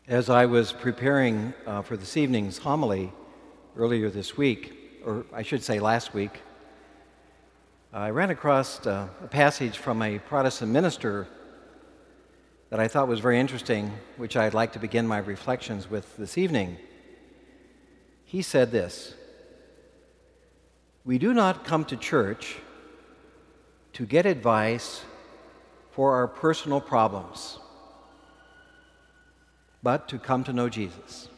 As I was preparing for this evening's homily earlier this week, or I should say last week, I ran across a passage from a Protestant minister that I thought was very interesting, which I'd like to begin my reflections with this evening. He said this: "We do not come to church to get advice for our personal problems, but to come to know Jesus."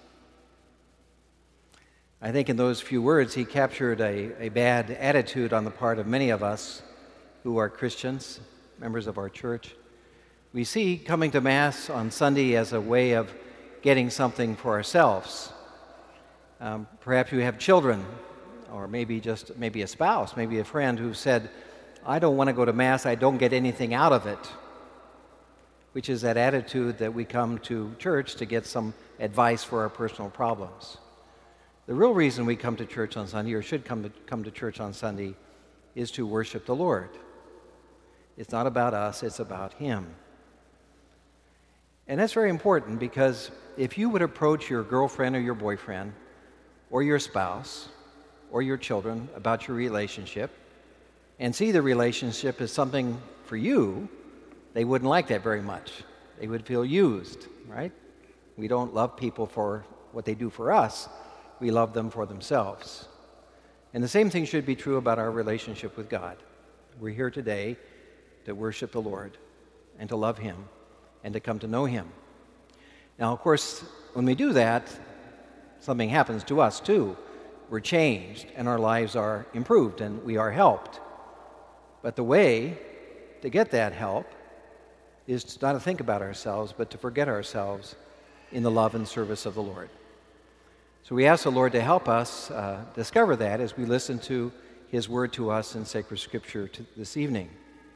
I think in those few words he captured a bad attitude on the part of many of us who are Christians, members of our church. We see coming to Mass on Sunday as a way of getting something for ourselves. Perhaps you have children, or maybe a spouse, maybe a friend who said, "I don't want to go to Mass, I don't get anything out of it," which is that attitude that we come to church to get some advice for our personal problems. The real reason we come to church on Sunday, or should come to church on Sunday, is to worship the Lord. It's not about us, it's about Him. And that's very important, because if you would approach your girlfriend or your boyfriend or your spouse or your children about your relationship and see the relationship as something for you, they wouldn't like that very much. They would feel used, right? We don't love people for what they do for us. We love them for themselves. And the same thing should be true about our relationship with God. We're here today to worship the Lord and to love Him and to come to know Him. Now, of course, when we do that, something happens to us too. We're changed and our lives are improved and we are helped. But the way to get that help is not to think about ourselves, but to forget ourselves in the love and service of the Lord. So we ask the Lord to help us discover that as we listen to His word to us in sacred Scripture this evening.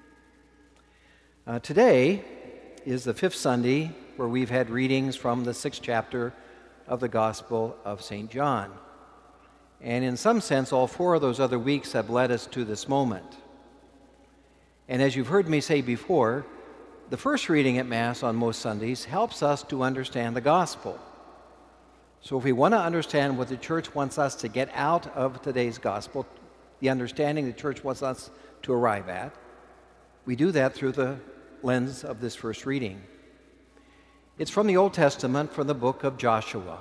Today is the fifth Sunday where we've had readings from the 6th chapter of the Gospel of St. John. And in some sense, all 4 of those other weeks have led us to this moment. And as you've heard me say before, the first reading at Mass on most Sundays helps us to understand the Gospel. So if we want to understand what the Church wants us to get out of today's Gospel, the understanding the Church wants us to arrive at, we do that through the lens of this first reading. It's from the Old Testament, from the book of Joshua.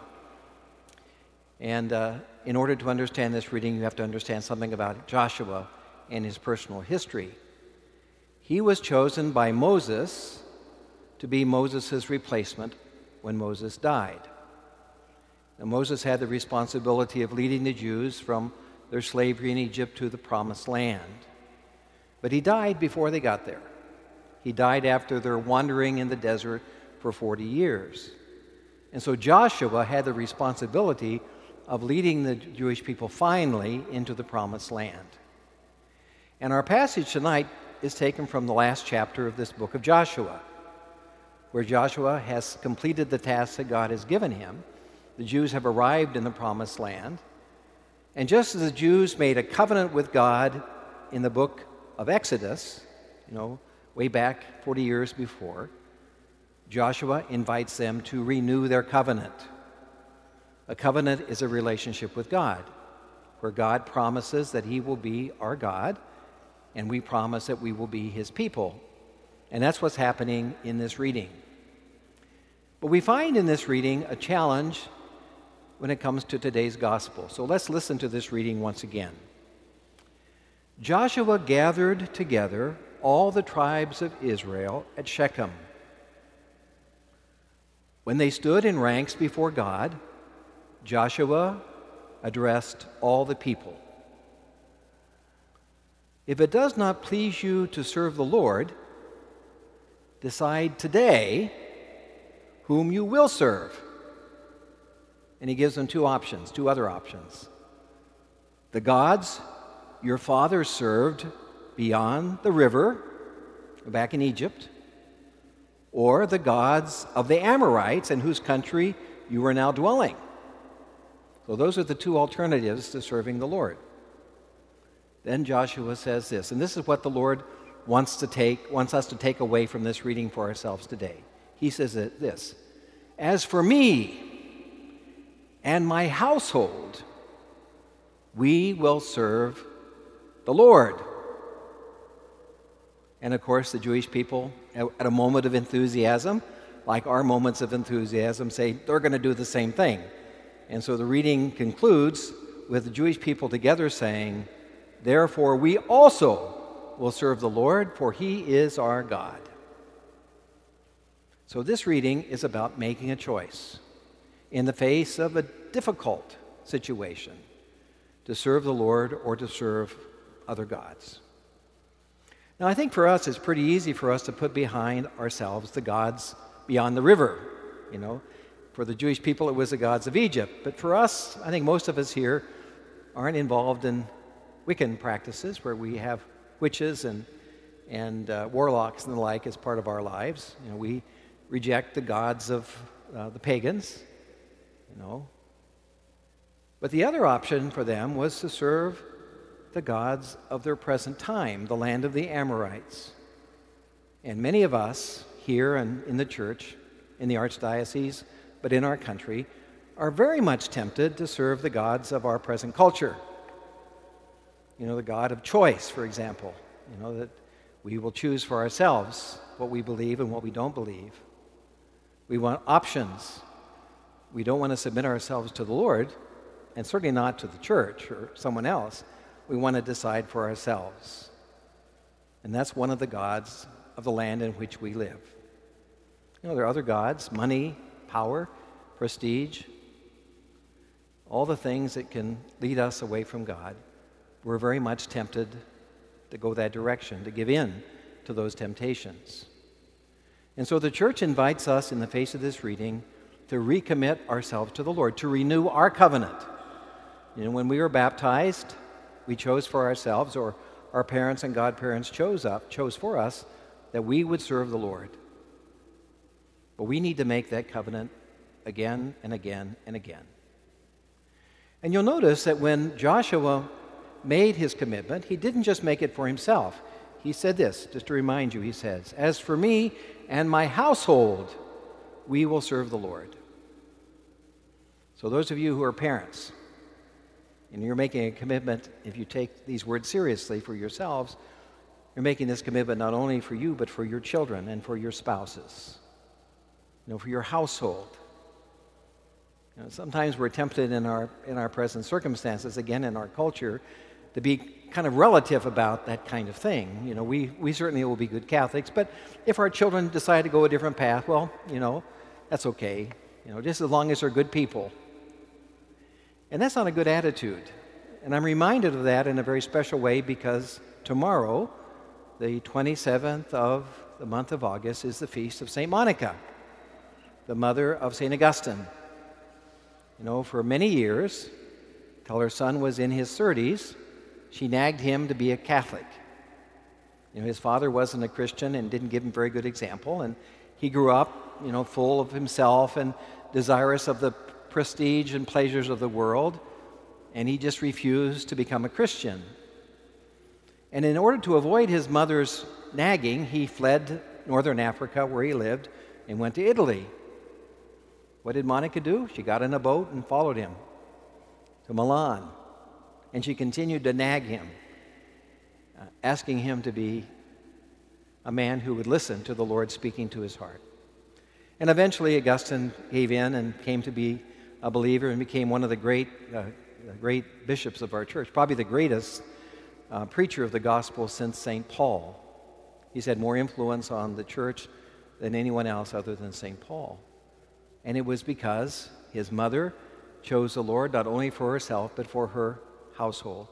And in order to understand this reading, you have to understand something about Joshua and his personal history. He was chosen by Moses to be Moses' replacement when Moses died. Now, Moses had the responsibility of leading the Jews from their slavery in Egypt to the Promised Land. But he died before they got there. He died after their wandering in the desert for 40 years. And so Joshua had the responsibility of leading the Jewish people finally into the Promised Land. And our passage tonight is taken from the last chapter of this book of Joshua, where Joshua has completed the task that God has given him. The Jews have arrived in the Promised Land. And just as the Jews made a covenant with God in the book of Exodus, way back 40 years before, Joshua invites them to renew their covenant. A covenant is a relationship with God, where God promises that He will be our God, and we promise that we will be His people. And that's what's happening in this reading. But we find in this reading a challenge when it comes to today's gospel. So let's listen to this reading once again. Joshua gathered together all the tribes of Israel at Shechem. When they stood in ranks before God, Joshua addressed all the people. "If it does not please you to serve the Lord, decide today whom you will serve." And he gives them two other options. "The gods your fathers served beyond the river, back in Egypt, or the gods of the Amorites in whose country you are now dwelling." So those are the two alternatives to serving the Lord. Then Joshua says this, and this is what the Lord wants us to take away from this reading for ourselves today. He says this: As for me and my household, we will serve the Lord. And of course, the Jewish people, at a moment of enthusiasm, like our moments of enthusiasm, say they're going to do the same thing. And so the reading concludes with the Jewish people together saying, "Therefore we also will serve the Lord, for he is our God." So this reading is about making a choice in the face of a difficult situation to serve the Lord or to serve other gods. Now, I think for us, it's pretty easy for us to put behind ourselves the gods beyond the river. You know, for the Jewish people, it was the gods of Egypt. But for us, I think most of us here aren't involved in Wiccan practices where we have witches and warlocks and the like as part of our lives. You know, we reject the gods of the pagans, you know. But the other option for them was to serve the gods of their present time, the land of the Amorites. And many of us here and in the church, in the archdiocese, but in our country, are very much tempted to serve the gods of our present culture. You know, the God of choice, for example, you know, that we will choose for ourselves what we believe and what we don't believe. We want options. We don't want to submit ourselves to the Lord, and certainly not to the church or someone else. We want to decide for ourselves. And that's one of the gods of the land in which we live. You know, there are other gods, money, power, prestige, all the things that can lead us away from God. We're very much tempted to go that direction, to give in to those temptations. And so the church invites us in the face of this reading to recommit ourselves to the Lord, to renew our covenant. You know, when we were baptized, we chose for ourselves, or our parents and godparents chose for us, that we would serve the Lord. But we need to make that covenant again and again and again. And you'll notice that when Joshua made his commitment, he didn't just make it for himself. He said this, just to remind you, he says, "As for me and my household, we will serve the Lord." So those of you who are parents, and you're making a commitment, if you take these words seriously for yourselves, you're making this commitment not only for you, but for your children and for your spouses, you know, for your household. You know, sometimes we're tempted in our present circumstances, again in our culture, to be kind of relative about that kind of thing. You know, we certainly will be good Catholics, but if our children decide to go a different path, well, you know, that's okay. You know, just as long as they're good people. And that's not a good attitude. And I'm reminded of that in a very special way because tomorrow, the 27th of the month of August, is the feast of St. Monica, the mother of St. Augustine. You know, for many years, till her son was in his 30s, she nagged him to be a Catholic. You know, his father wasn't a Christian and didn't give him a very good example, and he grew up, you know, full of himself and desirous of the prestige and pleasures of the world, and he just refused to become a Christian. And in order to avoid his mother's nagging, he fled northern Africa, where he lived, and went to Italy. What did Monica do? She got in a boat and followed him to Milan, and she continued to nag him, asking him to be a man who would listen to the Lord speaking to his heart. And eventually Augustine gave in and came to be a believer and became one of the great bishops of our church, probably the greatest preacher of the gospel since St. Paul. He's had more influence on the church than anyone else other than St. Paul. And it was because his mother chose the Lord not only for herself, but for her household.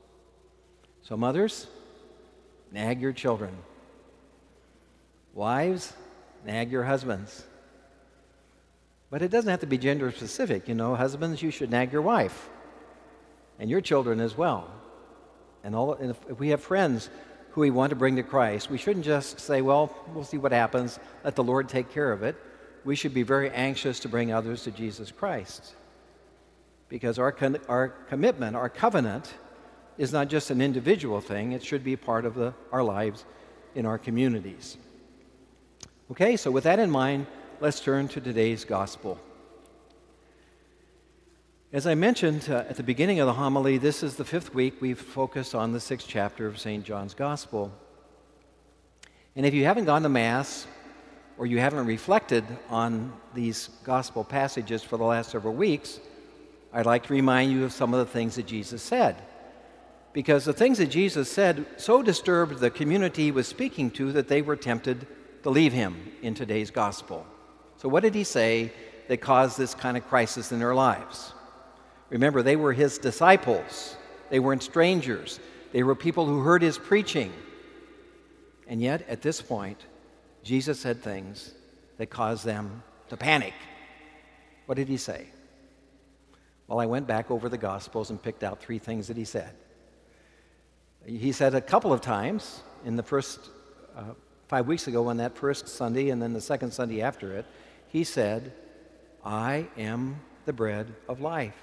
So mothers, nag your children. Wives, nag your husbands. But it doesn't have to be gender specific. You know, husbands, you should nag your wife and your children as well. And if we have friends who we want to bring to Christ, we shouldn't just say, well, we'll see what happens, let the Lord take care of it. We should be very anxious to bring others to Jesus Christ. Because our commitment, our covenant, is not just an individual thing. It should be part of our lives in our communities. Okay, so with that in mind, let's turn to today's gospel. As I mentioned at the beginning of the homily, this is the fifth week we've focused on the sixth chapter of St. John's Gospel. And if you haven't gone to Mass, or you haven't reflected on these gospel passages for the last several weeks, I'd like to remind you of some of the things that Jesus said. Because the things that Jesus said so disturbed the community he was speaking to that they were tempted to leave him in today's gospel. So what did he say that caused this kind of crisis in their lives? Remember, they were his disciples. They weren't strangers. They were people who heard his preaching. And yet, at this point, Jesus said things that caused them to panic. What did he say? Well, I went back over the Gospels and picked out three things that he said. He said a couple of times in the first 5 weeks ago on that first Sunday and then the second Sunday after it, he said, I am the bread of life.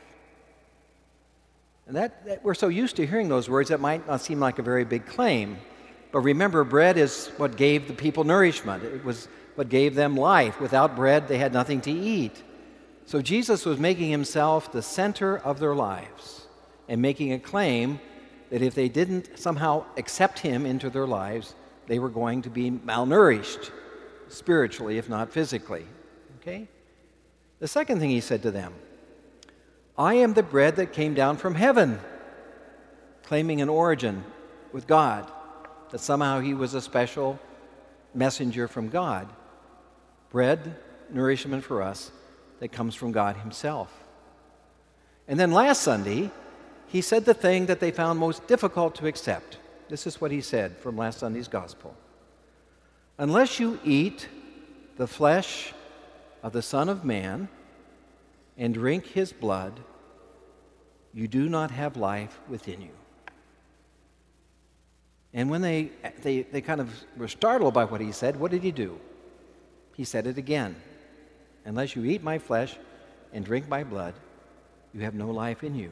And that we're so used to hearing those words, that might not seem like a very big claim. But remember, bread is what gave the people nourishment. It was what gave them life. Without bread, they had nothing to eat. So Jesus was making himself the center of their lives and making a claim that if they didn't somehow accept him into their lives, they were going to be malnourished, spiritually, if not physically. Okay? The second thing he said to them, I am the bread that came down from heaven, claiming an origin with God, that somehow he was a special messenger from God. Bread, nourishment for us, that comes from God himself. And then last Sunday, he said the thing that they found most difficult to accept. This is what he said from last Sunday's gospel. Unless you eat the flesh of the Son of Man and drink his blood, you do not have life within you. And when they kind of were startled by what he said, what did he do? He said it again. Unless you eat my flesh and drink my blood, you have no life in you.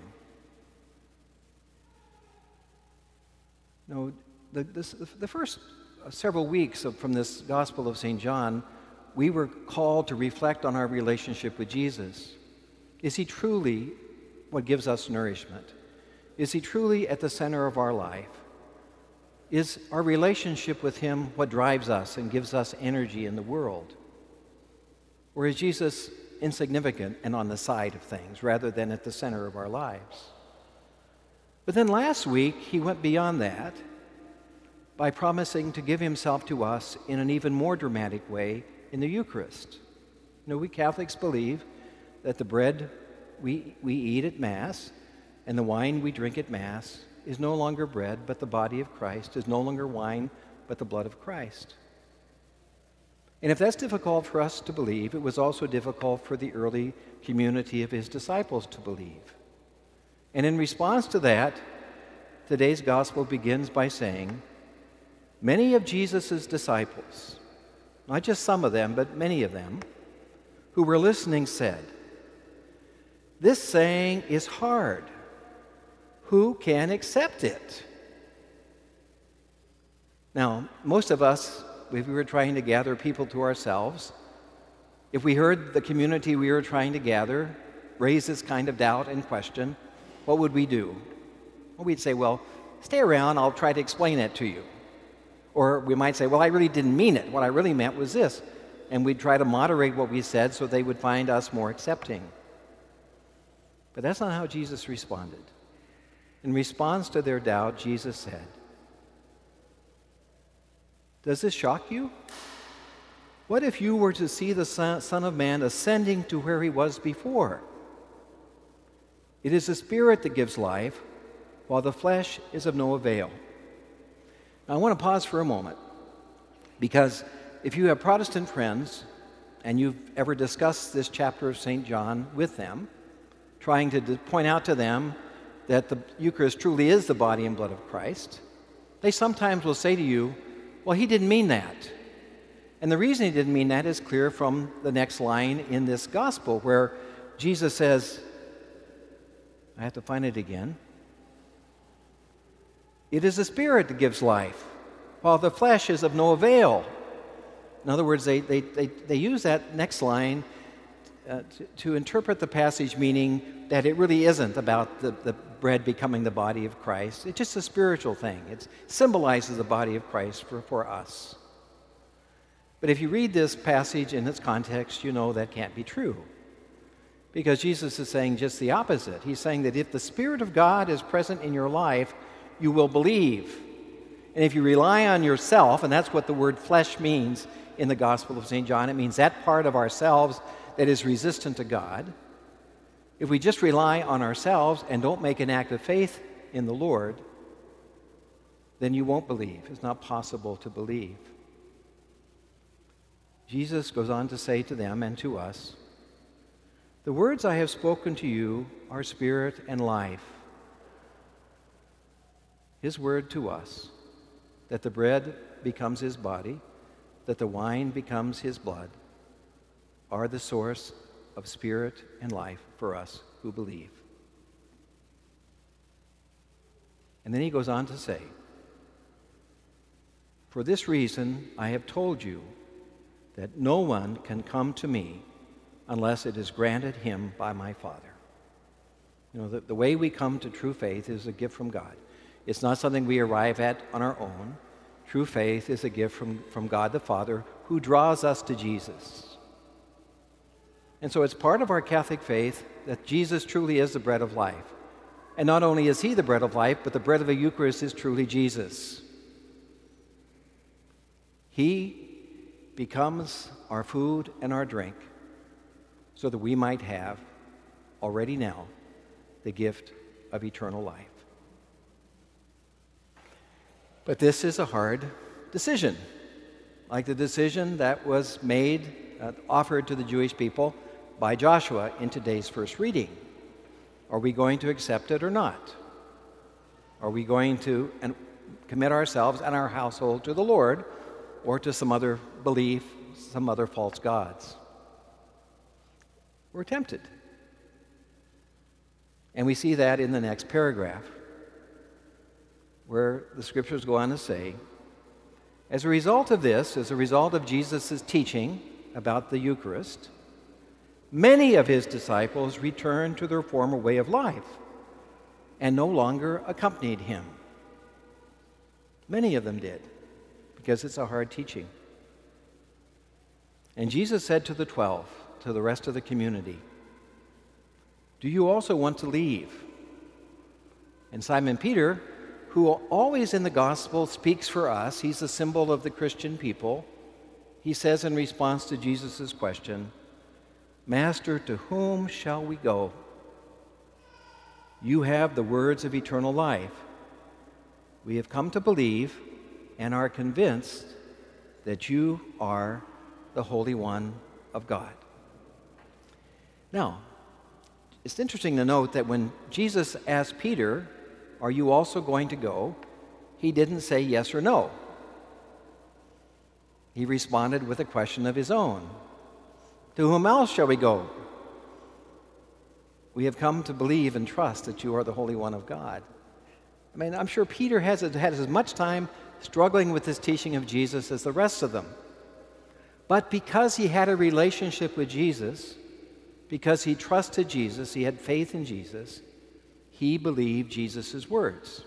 No, the first several weeks from this Gospel of St. John, we were called to reflect on our relationship with Jesus. Is he truly what gives us nourishment? Is he truly at the center of our life? Is our relationship with him what drives us and gives us energy in the world? Or is Jesus insignificant and on the side of things rather than at the center of our lives? But then last week, he went beyond that by promising to give himself to us in an even more dramatic way in the Eucharist. You know, we Catholics believe that the bread we eat at Mass and the wine we drink at Mass is no longer bread, but the body of Christ, is no longer wine, but the blood of Christ. And if that's difficult for us to believe, it was also difficult for the early community of his disciples to believe. And in response to that, today's gospel begins by saying, many of Jesus' disciples, not just some of them, but many of them, who were listening said, this saying is hard. Who can accept it? Now, most of us, if we were trying to gather people to ourselves, if we heard the community we were trying to gather raise this kind of doubt and question, what would we do? Well, we'd say, well, stay around, I'll try to explain it to you. Or we might say, well, I really didn't mean it. What I really meant was this. And we'd try to moderate what we said so they would find us more accepting. But that's not how Jesus responded. In response to their doubt, Jesus said, does this shock you? What if you were to see the Son of Man ascending to where he was before? It is the Spirit that gives life, while the flesh is of no avail. Now, I want to pause for a moment, because if you have Protestant friends and you've ever discussed this chapter of St. John with them, trying to point out to them that the Eucharist truly is the body and blood of Christ, they sometimes will say to you, well, he didn't mean that. And the reason he didn't mean that is clear from the next line in this gospel, where Jesus says, I have to find it again. It is the Spirit that gives life, while the flesh is of no avail. In other words, they use that next line to interpret the passage, meaning that it really isn't about the bread becoming the body of Christ. It's just a spiritual thing. It symbolizes the body of Christ for us. But if you read this passage in its context, you know that can't be true. Because Jesus is saying just the opposite. He's saying that if the Spirit of God is present in your life, you will believe. And if you rely on yourself, and that's what the word flesh means in the Gospel of St. John, it means that part of ourselves that is resistant to God. If we just rely on ourselves and don't make an act of faith in the Lord, then you won't believe. It's not possible to believe. Jesus goes on to say to them and to us, "The words I have spoken to you are spirit and life." His word to us, that the bread becomes his body, that the wine becomes his blood, are the source of spirit and life for us who believe. And then he goes on to say, "For this reason I have told you that no one can come to me unless it is granted him by my Father." You know, the way we come to true faith is a gift from God. It's not something we arrive at on our own. True faith is a gift from God the Father, who draws us to Jesus. And so it's part of our Catholic faith that Jesus truly is the bread of life. And not only is he the bread of life, but the bread of the Eucharist is truly Jesus. He becomes our food and our drink so that we might have, already now, the gift of eternal life. But this is a hard decision, like the decision that was made, offered to the Jewish people by Joshua in today's first reading. Are we going to accept it or not? Are we going to commit ourselves and our household to the Lord, or to some other belief, some other false gods? We're tempted. And we see that in the next paragraph, where the scriptures go on to say, as a result of this, as a result of Jesus' teaching about the Eucharist, many of his disciples returned to their former way of life and no longer accompanied him. Many of them did, because it's a hard teaching. And Jesus said to the 12, to the rest of the community, "Do you also want to leave?" And Simon Peter, who always in the gospel speaks for us, he's a symbol of the Christian people, he says in response to Jesus' question, "Master, to whom shall we go? You have the words of eternal life. We have come to believe and are convinced that you are the Holy One of God." Now, it's interesting to note that when Jesus asked Peter, "Are you also going to go?" he didn't say yes or no. He responded with a question of his own. "To whom else shall we go? We have come to believe and trust that you are the Holy One of God." I mean, I'm sure Peter had as much time struggling with this teaching of Jesus as the rest of them. But because he had a relationship with Jesus, because he trusted Jesus, he had faith in Jesus, he believed Jesus' words.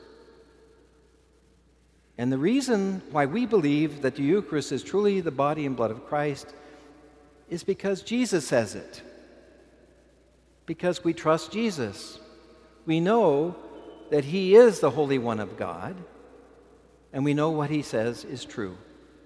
And the reason why we believe that the Eucharist is truly the body and blood of Christ is because Jesus says it. Because we trust Jesus. We know that he is the Holy One of God, and we know what he says is true.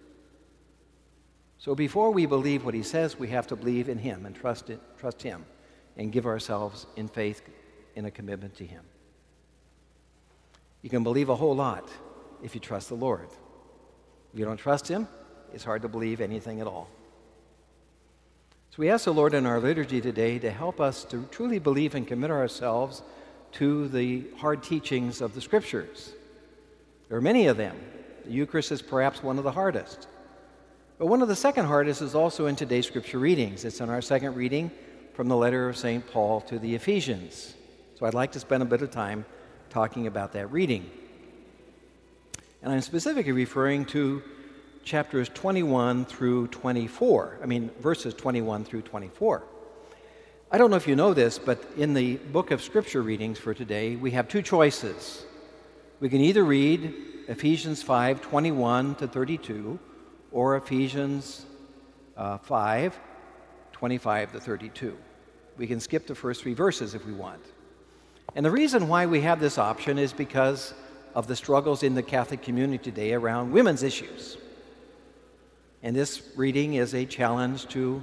So before we believe what he says, we have to believe in him and trust him and give ourselves in faith in a commitment to him. You can believe a whole lot if you trust the Lord. If you don't trust him, it's hard to believe anything at all. So we ask the Lord in our liturgy today to help us to truly believe and commit ourselves to the hard teachings of the Scriptures. There are many of them. The Eucharist is perhaps one of the hardest. But one of the second hardest is also in today's Scripture readings. It's in our second reading from the letter of St. Paul to the Ephesians. So I'd like to spend a bit of time talking about that reading. And I'm specifically referring to chapters 21 through 24. Verses 21 through 24. I don't know if you know this, but in the book of scripture readings for today, we have two choices. We can either read Ephesians 5, 21 to 32, or Ephesians 5, 25 to 32. We can skip the first three verses if we want. And the reason why we have this option is because of the struggles in the Catholic community today around women's issues. And this reading is a challenge to,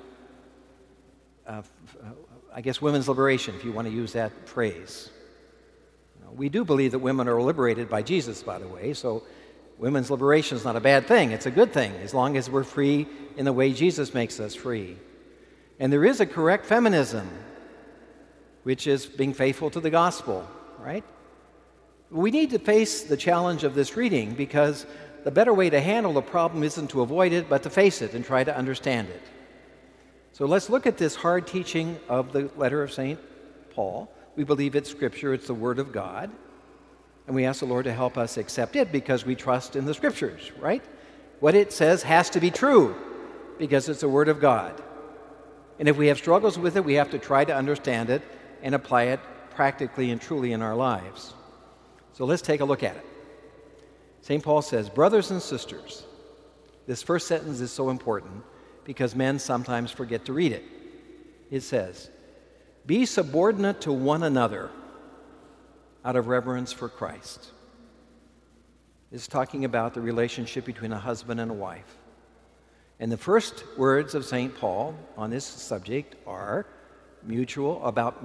women's liberation, if you want to use that phrase. We do believe that women are liberated by Jesus, by the way, so women's liberation is not a bad thing. It's a good thing, as long as we're free in the way Jesus makes us free. And there is a correct feminism, which is being faithful to the gospel, right? We need to face the challenge of this reading because the better way to handle the problem isn't to avoid it, but to face it and try to understand it. So let's look at this hard teaching of the letter of St. Paul. We believe it's Scripture, it's the Word of God, and we ask the Lord to help us accept it because we trust in the Scriptures, right? What it says has to be true because it's the Word of God. And if we have struggles with it, we have to try to understand it and apply it practically and truly in our lives. So let's take a look at it. St. Paul says, brothers and sisters, this first sentence is so important because men sometimes forget to read it. It says, be subordinate to one another out of reverence for Christ. It's talking about the relationship between a husband and a wife. And the first words of St. Paul on this subject are mutual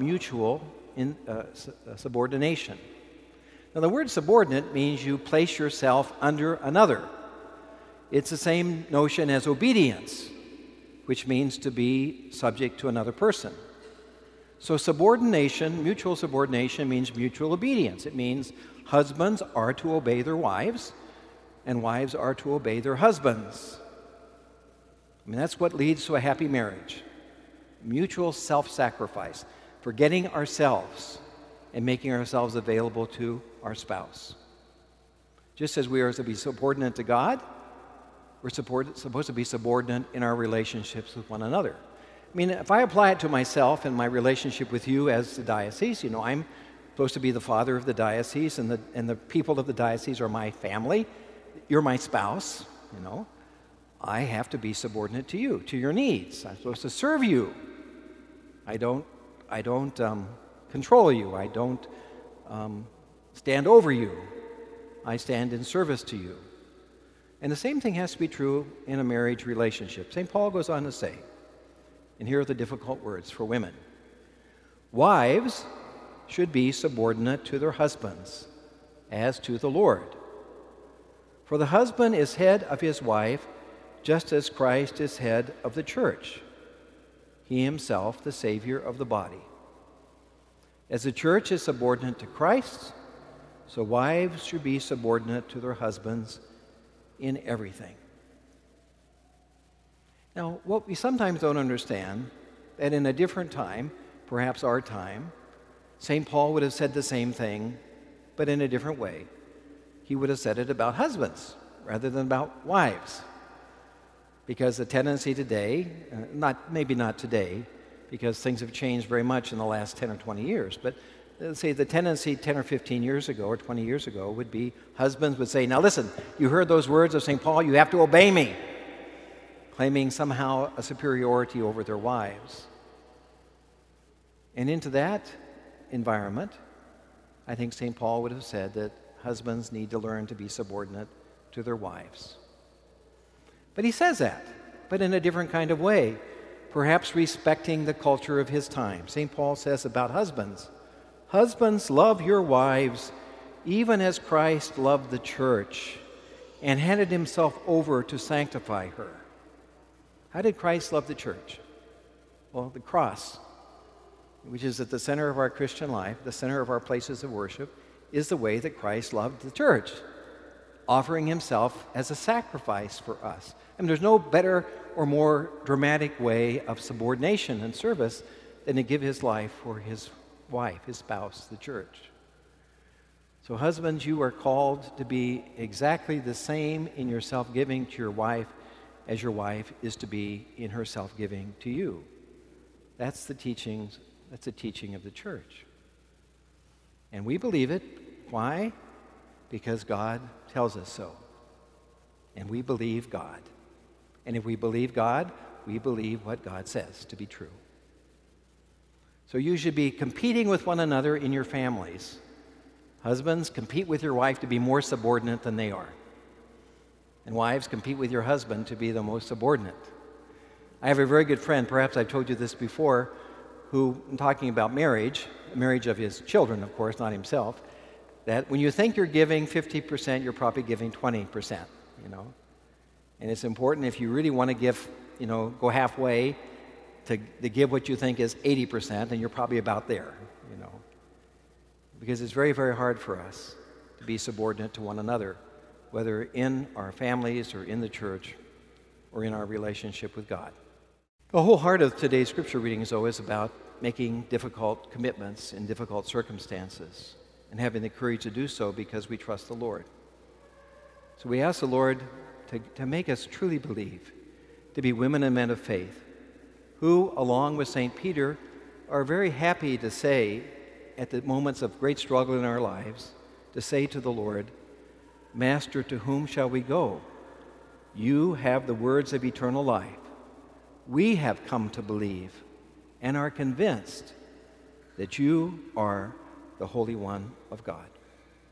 subordination. Now, the word subordinate means you place yourself under another. It's the same notion as obedience, which means to be subject to another person. So mutual subordination means mutual obedience. It means husbands are to obey their wives, and wives are to obey their husbands. That's what leads to a happy marriage. Mutual self-sacrifice, forgetting ourselves and making ourselves available to our spouse. Just as we are to be subordinate to God, we're supposed to be subordinate in our relationships with one another. If I apply it to myself and my relationship with you as the diocese, I'm supposed to be the father of the diocese, and the people of the diocese are my family. You're my spouse, I have to be subordinate to you, to your needs. I'm supposed to serve you. I don't control you. I don't stand over you. I stand in service to you. And the same thing has to be true in a marriage relationship. St. Paul goes on to say, and here are the difficult words for women, wives should be subordinate to their husbands, as to the Lord. For the husband is head of his wife, just as Christ is head of the church, he himself the Savior of the body. As the church is subordinate to Christ, so wives should be subordinate to their husbands in everything. Now, what we sometimes don't understand, that in a different time, perhaps our time, St. Paul would have said the same thing, but in a different way. He would have said it about husbands rather than about wives. Because the tendency today, maybe not today, because things have changed very much in the last 10 or 20 years, but let's say the tendency 10 or 15 years ago or 20 years ago would be husbands would say, now listen, you heard those words of St. Paul, you have to obey me, claiming somehow a superiority over their wives. And into that environment, I think St. Paul would have said that husbands need to learn to be subordinate to their wives. But he says that, but in a different kind of way, perhaps respecting the culture of his time. St. Paul says about husbands, husbands, love your wives, even as Christ loved the church and handed himself over to sanctify her. How did Christ love the church? Well, the cross, which is at the center of our Christian life, the center of our places of worship, is the way that Christ loved the church, offering himself as a sacrifice for us. There's no better or more dramatic way of subordination and service than to give his life for his wife, his spouse, the church. So husbands, you are called to be exactly the same in your self-giving to your wife as your wife is to be in her self-giving to you. That's the teaching of the church. And we believe it. Why? Because God tells us so. And we believe God. And if we believe God, we believe what God says to be true. So you should be competing with one another in your families. Husbands, compete with your wife to be more subordinate than they are. And wives, compete with your husband to be the most subordinate. I have a very good friend, perhaps I've told you this before, who, in talking about marriage of his children, of course, not himself, that when you think you're giving 50%, you're probably giving 20%, And it's important if you really want to give, go halfway to give what you think is 80%, then you're probably about there, Because it's very, very hard for us to be subordinate to one another, whether in our families or in the church or in our relationship with God. The whole heart of today's scripture readings, though, is about making difficult commitments in difficult circumstances and having the courage to do so because we trust the Lord. So we ask the Lord to make us truly believe, to be women and men of faith, who, along with St. Peter, are very happy to say, at the moments of great struggle in our lives, to say to the Lord, Master, to whom shall we go? You have the words of eternal life. We have come to believe and are convinced that you are the Holy One of God.